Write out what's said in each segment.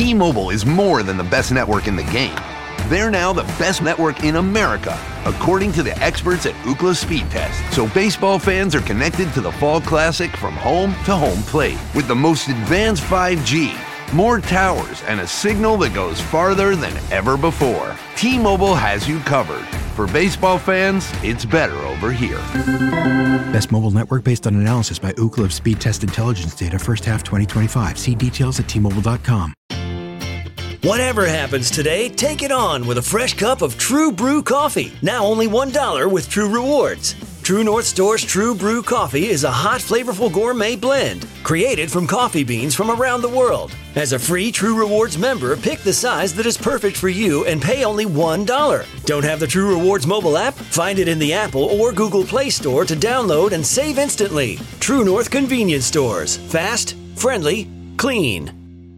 T-Mobile is more than the best network in the game. They're now the best network in America, according to the experts at Ookla Speed Test. So baseball fans are connected to the Fall Classic from home to home plate with the most advanced 5G, more towers, and a signal that goes farther than ever before. T-Mobile has you covered. For baseball fans, it's better over here. Best mobile network based on analysis by Ookla of Speed Test Intelligence data first half 2025. See details at T-Mobile.com. Whatever happens today, take it on with a fresh cup of True Brew coffee. Now only $1 with True Rewards. True North Store's True Brew coffee is a hot, flavorful gourmet blend created from coffee beans from around the world. As a free True Rewards member, pick the size that is perfect for you and pay only $1. Don't have the True Rewards mobile app? Find it in the Apple or Google Play Store to download and save instantly. True North Convenience Stores. Fast, friendly, clean.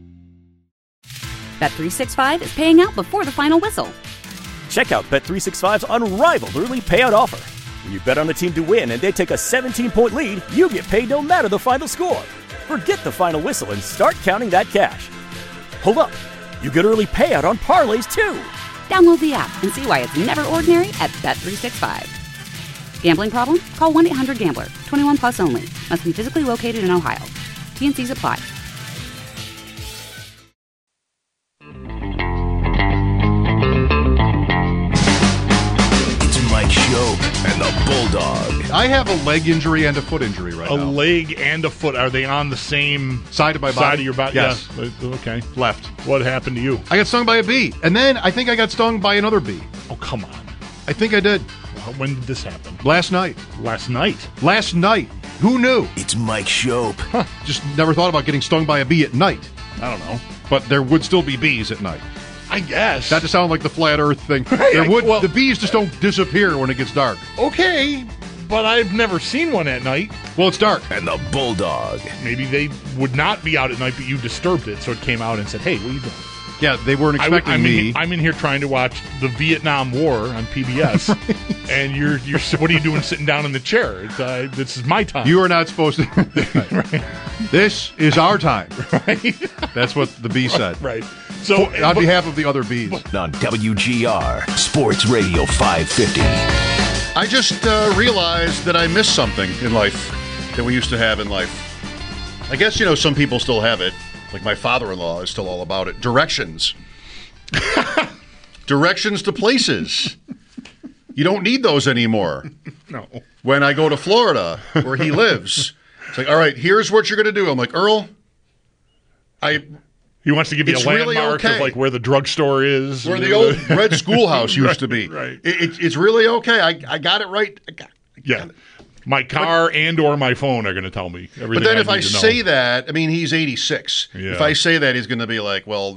Bet365 is paying out before the final whistle. Check out Bet365's unrivaled early payout offer. When you bet on a team to win and they take a 17-point lead, you get paid no matter the final score. Forget the final whistle and start counting that cash. Hold up. You get early payout on parlays, too. Download the app and see why it's never ordinary at Bet365. Gambling problem? Call 1-800-GAMBLER. 21 plus only. Must be physically located in Ohio. T&Cs apply. And the Bulldog. I have a leg injury and a foot injury right now. A leg and a foot. Are they on the same side of my body? Side of your body? Yes. Yeah. Okay. Left. What happened to you? I got stung by a bee. And then I think I got stung by another bee. Oh, come on. I think I did. When did this happen? Last night. Last night? Last night. Who knew? It's Mike Shope. Huh. Just never thought about getting stung by a bee at night. I don't know. But there would still be bees at night. I guess. Not to sound like the flat earth thing. The bees just don't disappear when it gets dark. Okay, but I've never seen one at night. Well, it's dark. And the Bulldog. Maybe they would not be out at night, but you disturbed it, so it came out and said, hey, what are you doing? Yeah, they weren't expecting me. I'm in here trying to watch the Vietnam War on PBS, and you're what are you doing sitting down in the chair? This is my time. You are not supposed to. Right. This is our time. Right. That's what the bee said. Right. So, on behalf of the other bees. On WGR, Sports Radio 550. I just realized that I missed something in life that we used to have in life. I guess, some people still have it. Like my father-in-law is still all about it. Directions. Directions to places. You don't need those anymore. No. When I go to Florida, where he lives, it's like, all right, here's what you're going to do. I'm like, Earl, He wants to give you a landmark really okay. of like where the drugstore is. Where the old red schoolhouse used to be. Right. It's really okay. I got it right. I got it. My car and or my phone are going to tell me everything. But then if I need to know. say that, I mean, he's 86. Yeah. If I say that, he's going to be like, well,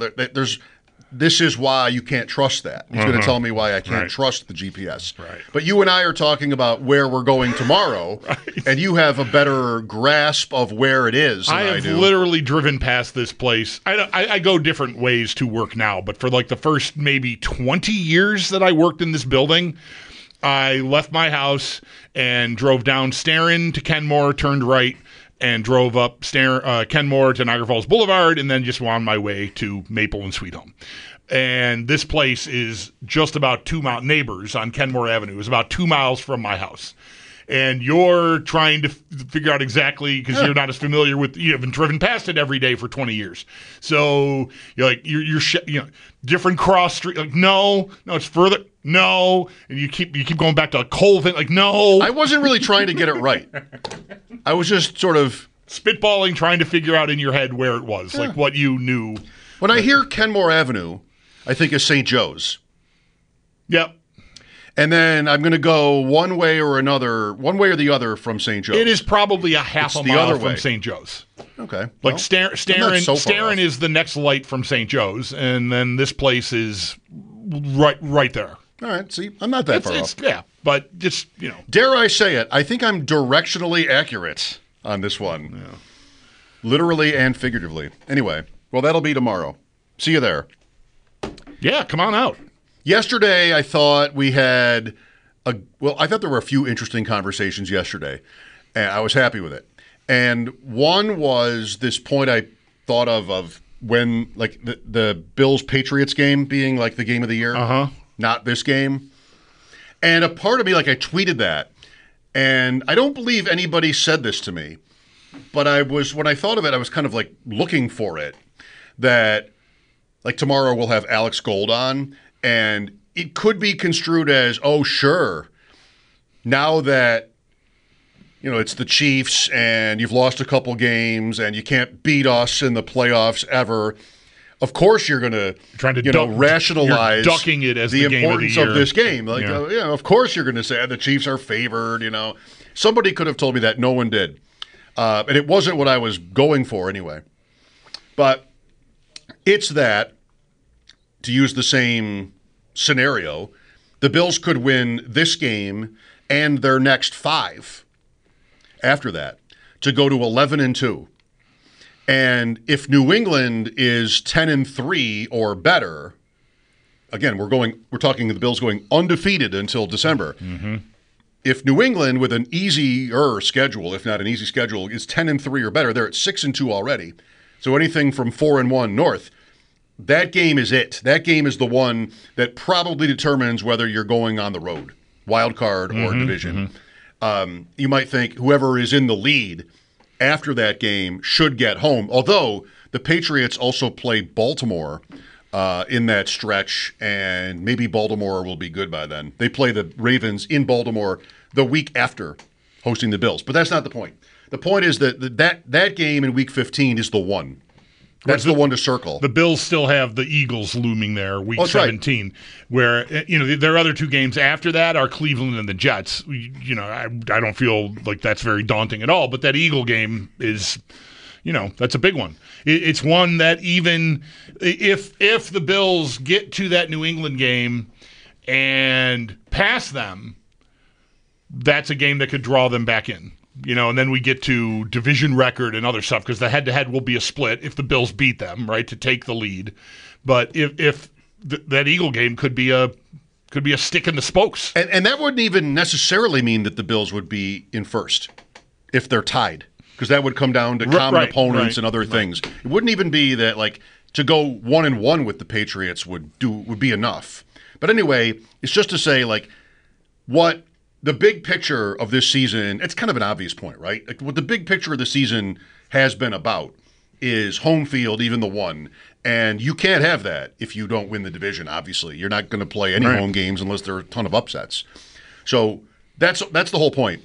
this is why you can't trust that. He's going to tell me why I can't trust the GPS. Right. But you and I are talking about where we're going tomorrow, and you have a better grasp of where it is than I have do. Literally driven past this place. I go different ways to work now, but for like the first maybe 20 years that I worked in this building, I left my house and drove down Starin to Kenmore, turned right, and drove up Kenmore to Niagara Falls Boulevard, and then just on my way to Maple and Sweet Home. And this place is just about 2 miles, Neighbors on Kenmore Avenue is about 2 miles from my house. And you're trying to figure out exactly, because you're not as familiar with, you haven't driven past it every day for 20 years. So you're like, you're different cross street. Like, no, it's further. No. And you keep going back to Colvin. Like, no. I wasn't really trying to get it right. I was just sort of spitballing, trying to figure out in your head where it was, like what you knew. When I hear Kenmore Avenue, I think of St. Joe's. Yep. And then I'm going to go one way or the other from St. Joe's. It is probably a half a mile from St. Joe's. Okay. Like Starin is the next light from St. Joe's, and then this place is right there. All right. See, I'm not that far off. Yeah, but just, Dare I say it, I think I'm directionally accurate on this one. Yeah. Literally and figuratively. Anyway, well, that'll be tomorrow. See you there. Yeah, come on out. Yesterday, I thought we had I thought there were a few interesting conversations yesterday, and I was happy with it. And one was this point I thought of when like the Bills-Patriots game being like the game of the year, not this game. And a part of me, like I tweeted that, and I don't believe anybody said this to me, but when I thought of it, I was kind of like looking for it, that like tomorrow we'll have Alex Gold on, and it could be construed as, oh, sure, now that, you know, it's the Chiefs and you've lost a couple games and you can't beat us in the playoffs ever, of course you're going to rationalize ducking it as the importance game of this game. Like, of course you're going to say the Chiefs are favored, you know. Somebody could have told me that. No one did. And it wasn't what I was going for anyway. But it's that, to use the same scenario, the Bills could win this game and their next 5 after that to go to 11-2. And if New England is 10-3 or better, again, we're talking the Bills going undefeated until December. Mm-hmm. If New England with an easier schedule, if not an easy schedule, is 10-3 or better, they're at 6-2 already. So anything from 4-1 north, that game is it. That game is the one that probably determines whether you're going on the road, wild card or division. You might think whoever is in the lead after that game should get home, although the Patriots also play Baltimore in that stretch, and maybe Baltimore will be good by then. They play the Ravens in Baltimore the week after hosting the Bills, but that's not the point. The point is that game in Week 15 is the one. That's the one to circle. The Bills still have the Eagles looming there, Week 17, where their other 2 games after that are Cleveland and the Jets. I don't feel like that's very daunting at all, but that Eagle game is, that's a big one. It's one that even if the Bills get to that New England game and pass them, that's a game that could draw them back in. And then we get to division record and other stuff, because the head-to-head will be a split if the Bills beat them, right, to take the lead. But if that Eagle game could be a stick in the spokes. And that wouldn't even necessarily mean that the Bills would be in first if they're tied, because that would come down to common opponents and other things. It wouldn't even be that, like, to go 1-1 with the Patriots would be enough. But anyway, it's just to say, like, what the big picture of this season, it's kind of an obvious point, right? Like, what the big picture of the season has been about is home field, even the one. And you can't have that if you don't win the division, obviously. You're not going to play any home games unless there are a ton of upsets. So that's the whole point.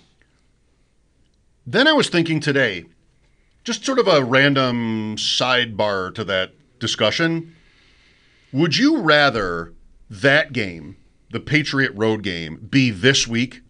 Then I was thinking today, just sort of a random sidebar to that discussion, would you rather that game, the Patriot road game, be this week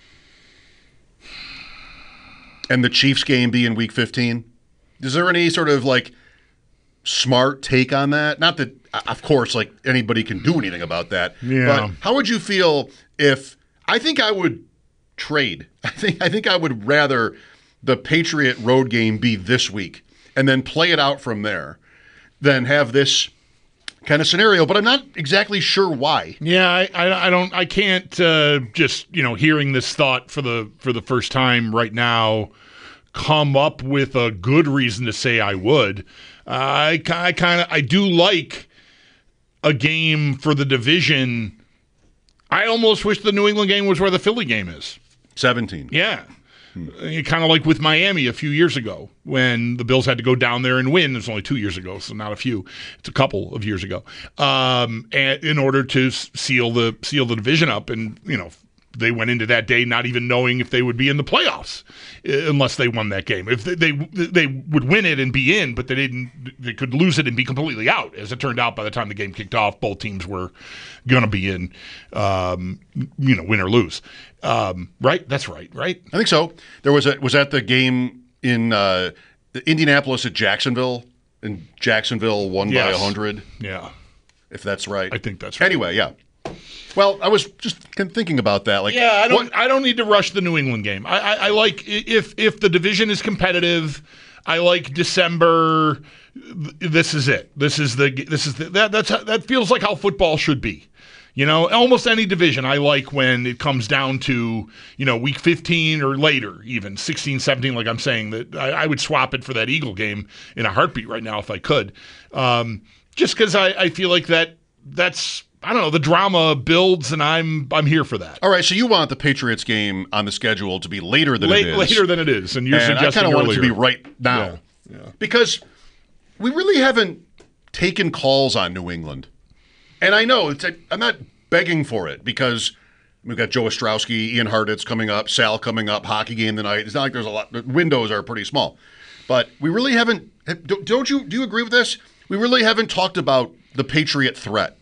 and the Chiefs game be in Week 15? Is there any sort of, like, smart take on that? Not that, of course, like, anybody can do anything about that. Yeah. But how would you feel if – I think I would trade. I think I would rather the Patriot road game be this week and then play it out from there than have this – kind of scenario, but I'm not exactly sure why. Yeah, I can't just, hearing this thought for the first time right now, come up with a good reason to say I would. I do like a game for the division. I almost wish the New England game was where the Philly game is. 17. Yeah. Kind of like with Miami a few years ago when the Bills had to go down there and win. It was only 2 years ago, so not a few. It's a couple of years ago. And in order to seal the division up, and they went into that day not even knowing if they would be in the playoffs unless they won that game. If they would win it and be in, but they could lose it and be completely out. As it turned out, by the time the game kicked off, both teams were going to be in, win or lose. Right? That's right. I think so. There was that the game in Indianapolis at Jacksonville, and Jacksonville won by 100. Yeah. If that's right. I think that's right. Anyway, yeah. Well, I was just thinking about that. Like, yeah, I don't need to rush the New England game. I like if the division is competitive. I like December. This is it. That feels like how football should be. Almost any division I like when it comes down to, week 15 or later, even 16, 17, like I'm saying, that I would swap it for that Eagle game in a heartbeat right now if I could. Just because I feel like that's, I don't know, the drama builds, and I'm here for that. All right, so you want the Patriots game on the schedule to be later than it is. Later than it is, and you're suggesting I kind of want it to be earlier. right now. Yeah. Because we really haven't taken calls on New England. And I know, I'm not begging for it because we've got Joe Ostrowski, Ian Hartitz coming up, Sal coming up, hockey game tonight. It's not like there's a lot. The windows are pretty small. But we really haven't, do you agree with this? We really haven't talked about the Patriot threat.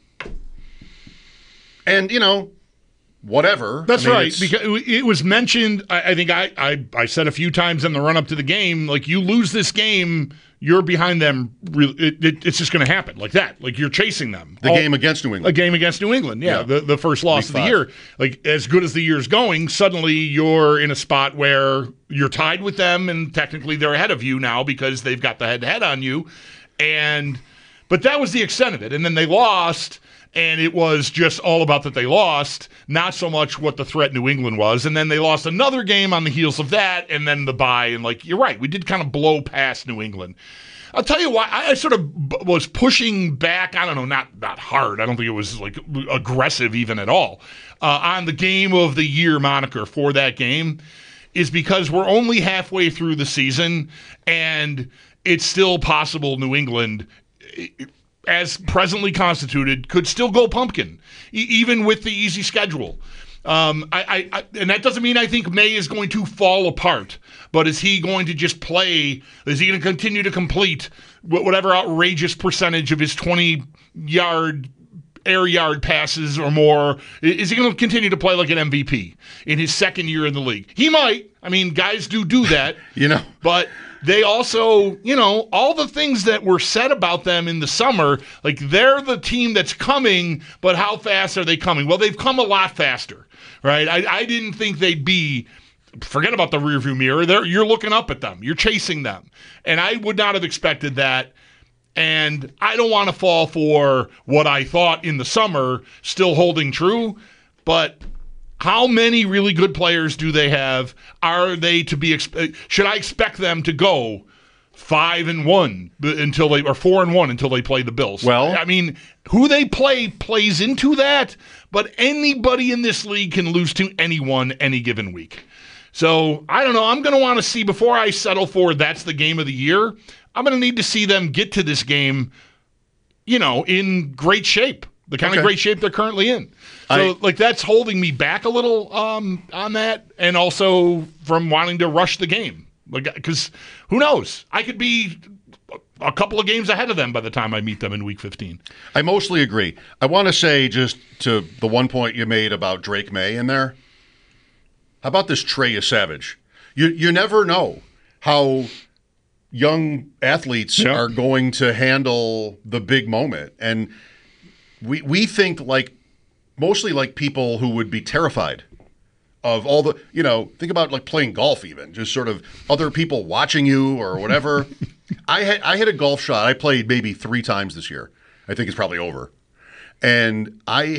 And, whatever. That's right, because it was mentioned, I think I said a few times in the run-up to the game, like, you lose this game, you're behind them. It's just going to happen like that. Like, you're chasing them. The game against New England. A game against New England, yeah. The first loss of the year. Like, as good as the year's going, suddenly you're in a spot where you're tied with them, and technically they're ahead of you now because they've got the head-to-head on you. But that was the extent of it. And then they lost, and it was just all about that they lost, not so much what the threat New England was. And then they lost another game on the heels of that, and then the bye. And, you're right, we did kind of blow past New England. I'll tell you why. I sort of was pushing back, I don't know, not hard. I don't think it was, aggressive even at all, on the game of the year moniker for that game, is because we're only halfway through the season, and it's still possible New England, as presently constituted, could still go pumpkin, even with the easy schedule. And that doesn't mean I think May is going to fall apart, but is he going to just play? Is he going to continue to complete whatever outrageous percentage of his 20-yard air yard passes or more? Is he going to continue to play like an MVP in his second year in the league? He might. I mean, guys do that. But they also, all the things that were said about them in the summer, like, they're the team that's coming, but how fast are they coming? Well, they've come a lot faster, right? I didn't think they'd be, forget about the rearview mirror. You're looking up at them. You're chasing them. And I would not have expected that. And I don't want to fall for what I thought in the summer still holding true, but how many really good players do they have? Are they to be? Should I expect them to go 5-1 until they, or 4-1 until they play the Bills? Well, I mean, who they play plays into that. But anybody in this league can lose to anyone any given week. So I don't know. I'm going to want to see, before I settle for that's the game of the year, I'm going to need to see them get to this game, in great shape. The kind of great shape they're currently in. So, that's holding me back a little on that, and also from wanting to rush the game. Because who knows? I could be a couple of games ahead of them by the time I meet them in Week 15. I mostly agree. I want to say, just to the one point you made about Drake May in there, how about this Trey Savage? You never know how young athletes are going to handle the big moment. And we think mostly like people who would be terrified of all the, think about playing golf even, just sort of other people watching you or whatever. I hit a golf shot. I played maybe 3 times this year. I think it's probably over. And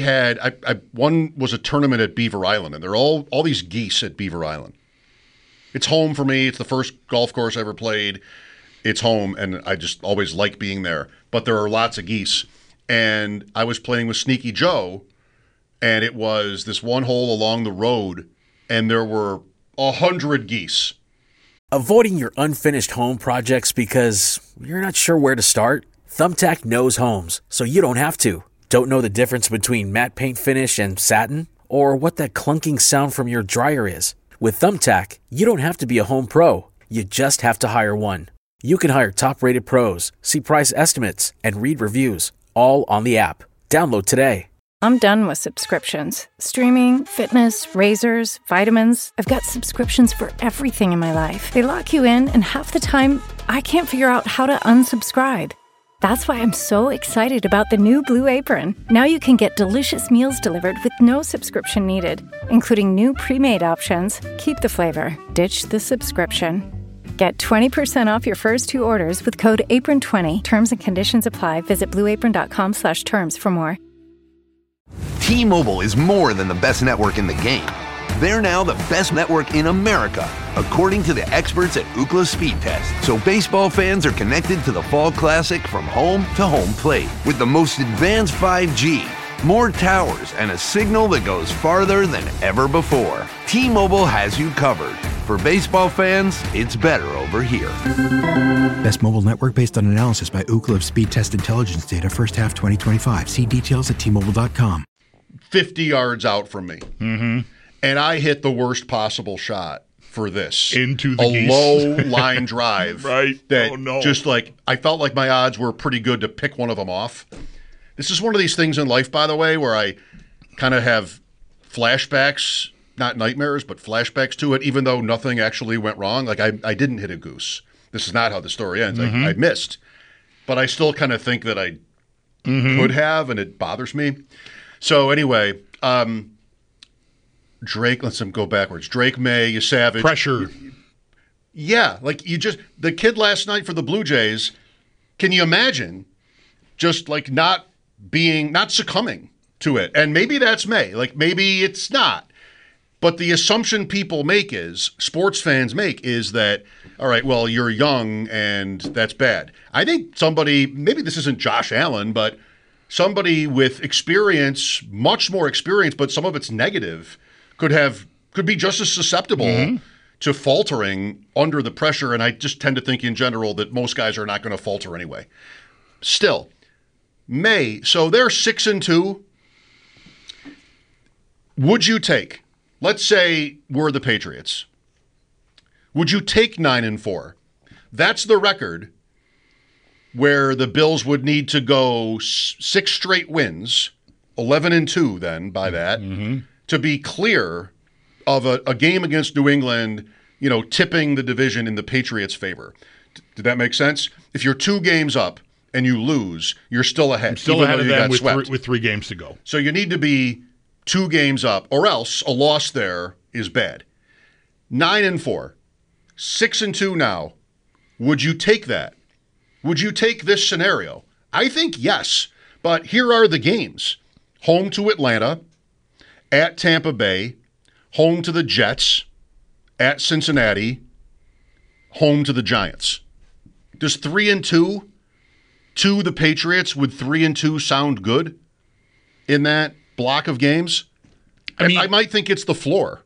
one was a tournament at Beaver Island, and they're all these geese at Beaver Island. It's home for me. It's the first golf course I ever played. It's home, and I just always like being there. But there are lots of geese. And I was playing with Sneaky Joe, and it was this one hole along the road, and there were 100 geese. Avoiding your unfinished home projects because you're not sure where to start? Thumbtack knows homes, so you don't have to. Don't know the difference between matte paint finish and satin? Or what that clunking sound from your dryer is? With Thumbtack, you don't have to be a home pro. You just have to hire one. You can hire top-rated pros, see price estimates, and read reviews, all on the app. Download today. I'm done with subscriptions. Streaming, fitness, razors, vitamins. I've got subscriptions for everything in my life. They lock you in, and half the time, I can't figure out how to unsubscribe. That's why I'm so excited about the new Blue Apron. Now you can get delicious meals delivered with no subscription needed, including new pre-made options. Keep the flavor. Ditch the subscription. Get 20% off your first 2 orders with code APRON20. Terms and conditions apply. Visit blueapron.com/terms for more. T-Mobile is more than the best network in the game. They're now the best network in America, according to the experts at Ookla Speed Test. So baseball fans are connected to the Fall Classic from home to home plate with the most advanced 5G, more towers, and a signal that goes farther than ever before. T-Mobile has you covered. For baseball fans, it's better over here. Best mobile network based on analysis by Ookla Speed Test Intelligence data first half 2025. See details at T-Mobile.com. 50 yards out from me. Mm-hmm. And I hit the worst possible shot for this. Into the geese. Low line drive. Right. That just like, I felt like my odds were pretty good to pick one of them off. This is one of these things in life, by the way, where I kind of have flashbacks, not nightmares, but flashbacks to it, even though nothing actually went wrong. Like, I didn't hit a goose. This is not how the story ends. Mm-hmm. I missed. But I still kind of think that I could have, and it bothers me. So anyway, Drake, let's go backwards. Drake May, you savage. Pressure. Yeah, like the kid last night for the Blue Jays, can you imagine just like not succumbing to it? And maybe that's May. Like maybe it's not. But the assumption people make sports fans make is that, all right, well, you're young and that's bad. I think somebody, maybe this isn't Josh Allen, but somebody with experience, much more experience, but some of it's negative, could be just as susceptible to faltering under the pressure. And I just tend to think in general that most guys are not going to falter anyway. Still, May, so they're 6-2. Would you take, let's say we're the Patriots, would you take 9-4? That's the record where the Bills would need to go 6 straight wins, 11-2 then by that, to be clear of a game against New England, tipping the division in the Patriots' favor. Did that make sense? If you're 2 games up and you lose, you're still ahead. I'm still ahead of them with 3 games to go. So you need to be 2 games up, or else a loss there is bad. 9-4, 6-2 now. Would you take that? Would you take this scenario? I think yes, but here are the games. Home to Atlanta, at Tampa Bay, home to the Jets, at Cincinnati, home to the Giants. Does 3-2 to the Patriots, would 3-2 sound good in that block of games? I might think it's the floor.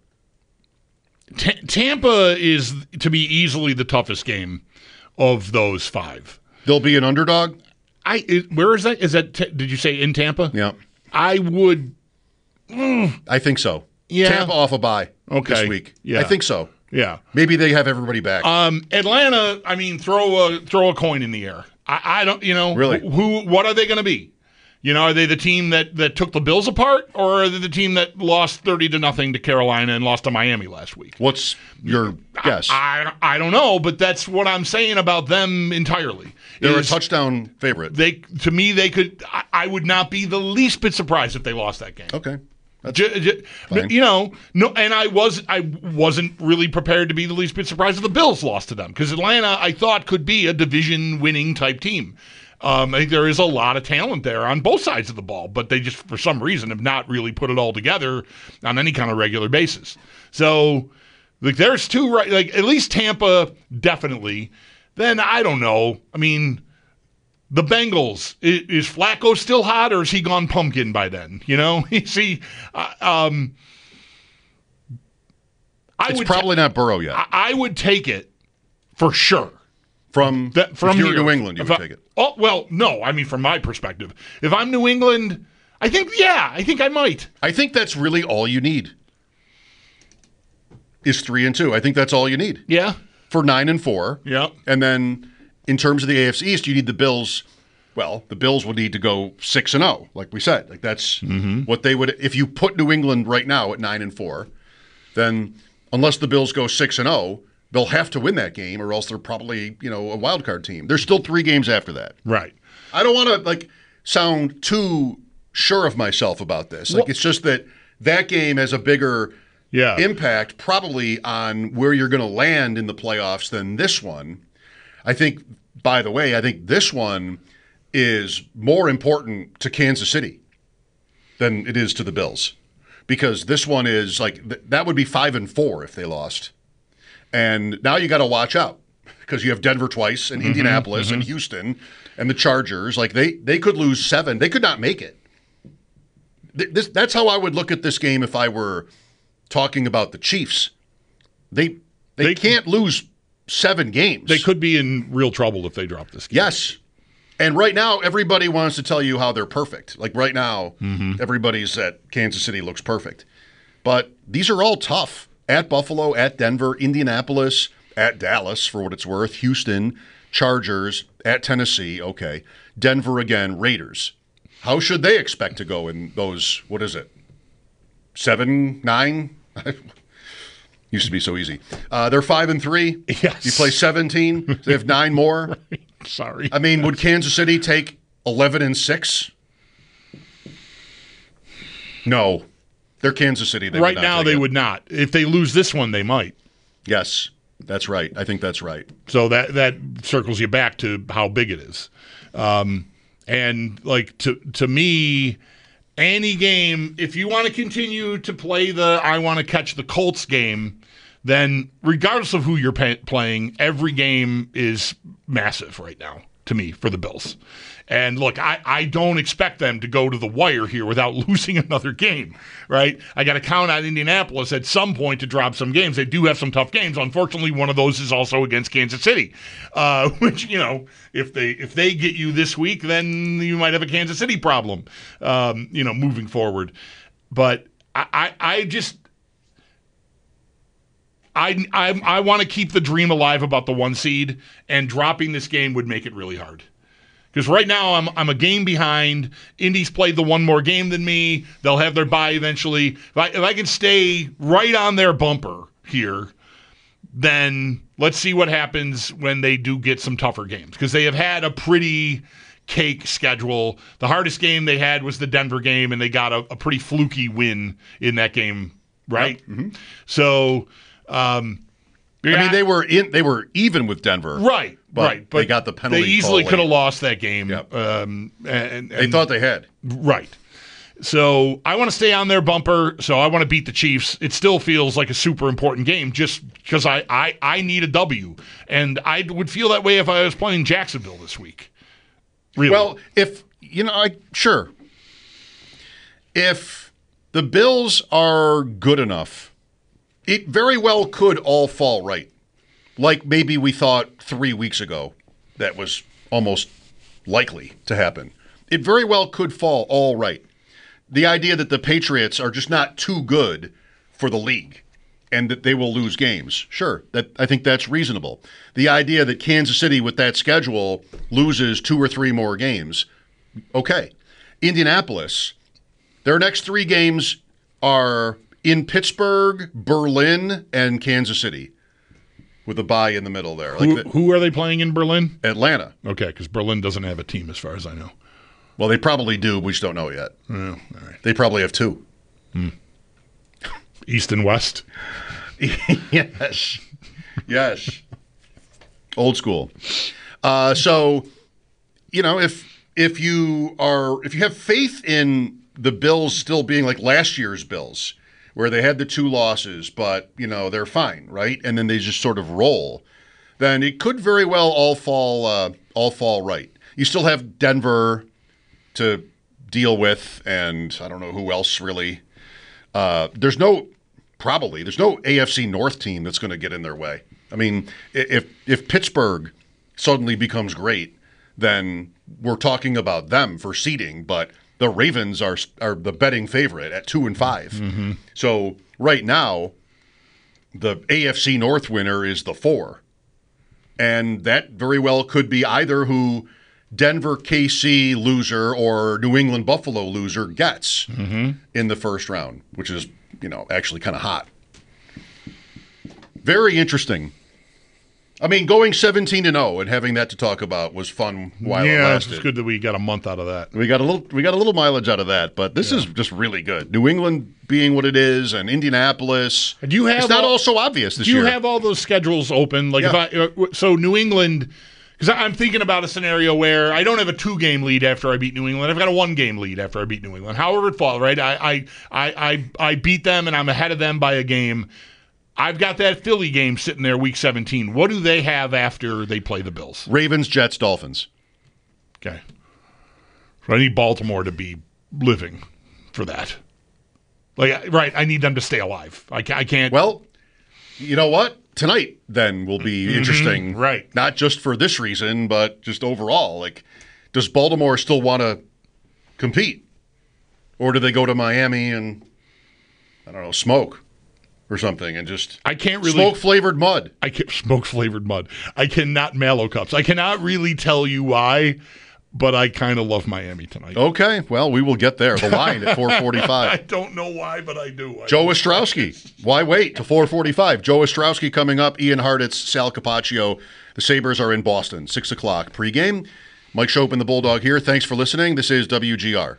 Tampa is to be easily the toughest game of those 5. They'll be an underdog? Where is that? Did you say in Tampa? Yeah. I would. I think so. Yeah. Tampa off a bye this week. Yeah. I think so. Yeah. Maybe they have everybody back. Atlanta, throw a coin in the air. I don't, really? What are they going to be? Are they the team that took the Bills apart, or are they the team that lost 30-0 to Carolina and lost to Miami last week? What's your guess? I don't know, but that's what I'm saying about them entirely. They're a touchdown favorite. To me, they could. I would not be the least bit surprised if they lost that game. Okay. Fine. No, and I wasn't really prepared to be the least bit surprised if the Bills lost to them, because Atlanta, I thought, could be a division-winning type team. I think there is a lot of talent there on both sides of the ball, but they just, for some reason, have not really put it all together on any kind of regular basis. So, there's 2, right? At least Tampa, definitely. Then, I don't know. The Bengals, is Flacco still hot, or is he gone pumpkin by then? It's probably not Burrow yet. I would take it for sure. From if you're New England, you would take it. Oh, well, no. From my perspective. If I'm New England, I think I might. I think that's really all you need is 3-2. I think that's all you need. Yeah. For 9-4. Yeah. And then in terms of the AFC East, you need the Bills. Well, the Bills will need to go 6-0, like we said. Like that's what they would. If you put New England right now at 9-4, then unless the Bills go 6-0, they'll have to win that game, or else they're probably, a wild card team. There's still 3 games after that. Right. I don't want to sound too sure of myself about this. It's just that game has a bigger impact probably on where you're going to land in the playoffs than this one. I think, by the way, this one is more important to Kansas City. than it is to the Bills, because this one is like that would be 5-4 if they lost, and now you got to watch out because you have Denver twice and Indianapolis and Houston and the Chargers. Like they could lose 7, they could not make it. That's how I would look at this game if I were talking about the Chiefs. They can't lose 7 games. They could be in real trouble if they drop this game. Yes. And right now, everybody wants to tell you how they're perfect. Like right now, everybody's at Kansas City looks perfect. But these are all tough. At Buffalo, at Denver, Indianapolis, at Dallas, for what it's worth, Houston, Chargers, at Tennessee, okay. Denver again, Raiders. How should they expect to go in those, what is it, 7, 9? Used to be so easy. They're 5-3. Yes. You play 17. They have 9 more. Right. Sorry. I mean, would Kansas City take 11-6? No. They're Kansas City. Right now, they would not. If they lose this one, they might. Yes, that's right. I think that's right. So that circles you back to how big it is. And like to me, any game, if you want to continue to play I want to catch the Colts game, then regardless of who you're playing, every game is massive right now to me for the Bills. And look, I don't expect them to go to the wire here without losing another game, right? I got to count on Indianapolis at some point to drop some games. They do have some tough games. Unfortunately, one of those is also against Kansas City, which, if they get you this week, then you might have a Kansas City problem, moving forward. But I want to keep the dream alive about the 1 seed, and dropping this game would make it really hard. Because right now I'm a game behind. Indy's played the one more game than me. They'll have their bye eventually. If I can stay right on their bumper here, then let's see what happens when they do get some tougher games. Because they have had a pretty cake schedule. The hardest game they had was the Denver game, and they got a pretty fluky win in that game, right? Yep. Mm-hmm. So, they were even with Denver, right? But they got the penalty. They easily could have lost that game. Yep. And they thought they had. Right. So I want to stay on their bumper. So I want to beat the Chiefs. It still feels like a super important game just because I need a W. And I would feel that way if I was playing Jacksonville this week. Really? Well, sure. If the Bills are good enough, it very well could all fall right. Like maybe we thought 3 weeks ago that was almost likely to happen. It very well could fall all right. The idea that the Patriots are just not too good for the league and that they will lose games, sure, I think that's reasonable. The idea that Kansas City with that schedule loses 2 or 3 more games, okay. Indianapolis, their next 3 games are in Pittsburgh, Berlin, and Kansas City, with a bye in the middle there. Who are they playing in Berlin? Atlanta. Okay, because Berlin doesn't have a team as far as I know. Well, they probably do. We just don't know yet. Oh, all right. They probably have 2. East and West? Yes. Yes. Old school. So, if you have faith in the Bills still being like last year's Bills, where they had the 2 losses, but, they're fine, right? And then they just sort of roll, then it could very well all fall right. You still have Denver to deal with, and I don't know who else really. There's no AFC North team that's going to get in their way. I mean, if Pittsburgh suddenly becomes great, then we're talking about them for seeding, but the Ravens are the betting favorite at 2-5. Mm-hmm. So right now, the AFC North winner is the 4. And that very well could be either who Denver KC loser or New England Buffalo loser gets in the first round, which is, actually kind of hot. Very interesting. I mean, going 17-0 and having that to talk about was fun while it lasted. It's good that we got a month out of that. We got a little mileage out of that, but this is just really good. New England being what it is, and Indianapolis. It's not all so obvious this year. Do you have all those schedules open? Like so New England, Because I'm thinking about a scenario where I don't have a 2-game lead after I beat New England. I've got a 1-game lead after I beat New England. However it falls, right? I beat them and I'm ahead of them by a game. I've got that Philly game sitting there week 17. What do they have after they play the Bills? Ravens, Jets, Dolphins. Okay. So I need Baltimore to be living for that. Right, I need them to stay alive. I can't. Well, you know what? Tonight, then, will be interesting. Right. Not just for this reason, but just overall. Does Baltimore still want to compete? Or do they go to Miami and, I don't know, smoke or something and just smoke-flavored mud? Smoke-flavored mud. I cannot Mallow Cups. I cannot really tell you why, but I kind of love Miami tonight. Okay, well, we will get there. The line at 4:45. I don't know why, but I do. Joe Ostrowski. Why wait to 4:45? Joe Ostrowski coming up. Ian Hartitz, Sal Capaccio. The Sabres are in Boston. 6 o'clock pregame. Mike Schopen, the Bulldog here. Thanks for listening. This is WGR.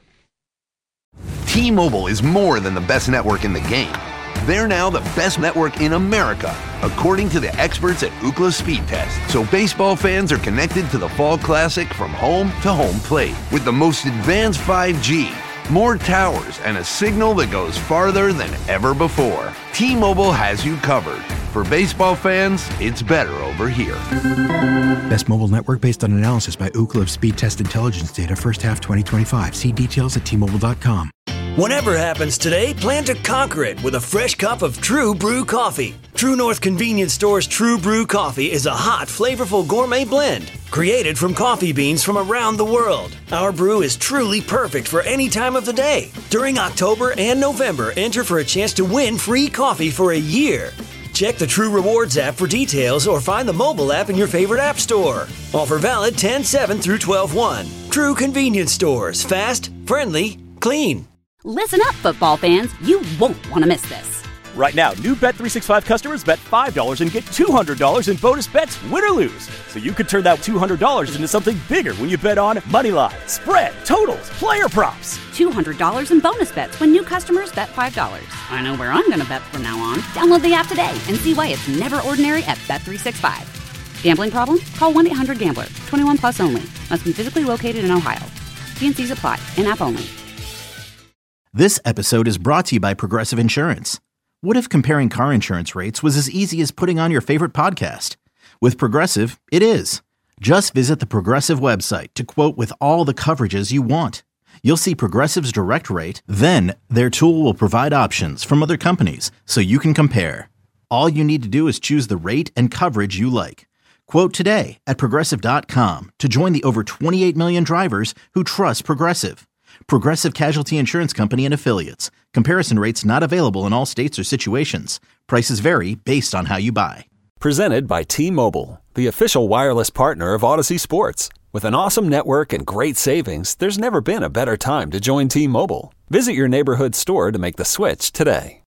T-Mobile is more than the best network in the game. They're now the best network in America, according to the experts at Ookla Speed Test. So baseball fans are connected to the Fall Classic from home to home plate with the most advanced 5G, more towers, and a signal that goes farther than ever before. T-Mobile has you covered. For baseball fans, it's better over here. Best mobile network based on analysis by Ookla Speed Test Intelligence data first half 2025. See details at T-Mobile.com. Whatever happens today, plan to conquer it with a fresh cup of True Brew coffee. True North Convenience Store's True Brew coffee is a hot, flavorful gourmet blend created from coffee beans from around the world. Our brew is truly perfect for any time of the day. During October and November, enter for a chance to win free coffee for a year. Check the True Rewards app for details or find the mobile app in your favorite app store. Offer valid 10/7 through 12/1. True Convenience Stores. Fast, friendly, clean. Listen up, football fans. You won't want to miss this. Right now, new Bet365 customers bet $5 and get $200 in bonus bets, win or lose. So you could turn that $200 into something bigger when you bet on moneyline, spread, totals, player props. $200 in bonus bets when new customers bet $5. I know where I'm going to bet from now on. Download the app today and see why it's never ordinary at Bet365. Gambling problem? Call 1-800-GAMBLER. 21 plus only. Must be physically located in Ohio. T&Cs apply. In-app only. This episode is brought to you by Progressive Insurance. What if comparing car insurance rates was as easy as putting on your favorite podcast? With Progressive, it is. Just visit the Progressive website to quote with all the coverages you want. You'll see Progressive's direct rate, then their tool will provide options from other companies so you can compare. All you need to do is choose the rate and coverage you like. Quote today at Progressive.com to join the over 28 million drivers who trust Progressive. Progressive Casualty Insurance Company and Affiliates. Comparison rates not available in all states or situations. Prices vary based on how you buy. Presented by T-Mobile, the official wireless partner of Odyssey Sports. With an awesome network and great savings, there's never been a better time to join T-Mobile. Visit your neighborhood store to make the switch today.